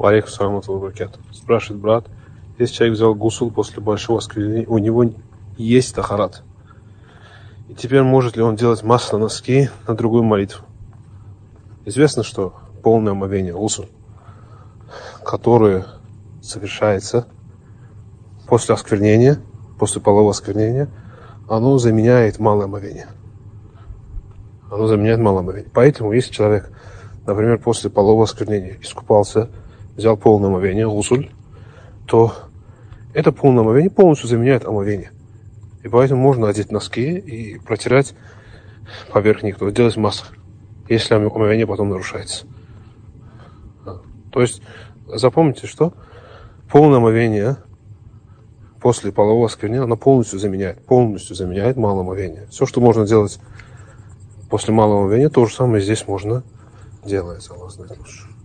Алейкум салам ва баракатух. Спрашивает брат, если человек взял гусул после большого осквернения, у него есть тахарат. И теперь может ли он делать масло на носки на другую молитву? Известно, что полное омовение гусул, которое совершается после осквернения, после полового осквернения, оно заменяет малое омовение. Поэтому, если человек, например, после полового осквернения искупался, взял полное омовение, гусуль, то это полное омовение полностью заменяет омовение. И поэтому можно одеть носки и протирать поверх них, то есть делать масло, если омовение потом нарушается. То есть запомните, что полное омовение после полового осквернения, оно полностью заменяет малое омовение. Все, что можно делать после малого омовения, то же самое здесь можно делать. Аллах знает лучше.